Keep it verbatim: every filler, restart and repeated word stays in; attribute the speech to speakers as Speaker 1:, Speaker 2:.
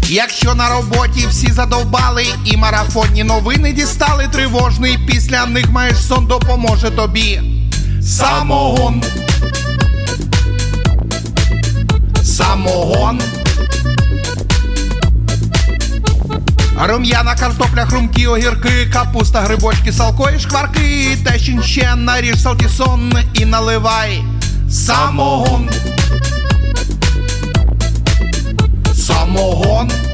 Speaker 1: Якщо на роботі всі задовбали і марафонні новини дістали тривожний, після них маєш сон, допоможе тобі самогон. Самогон. Рум'яна, картопля, хрумкі, огірки, капуста, грибочки, салко і шкварки. Те ще наріж салтісон і наливай самогон. Самогон.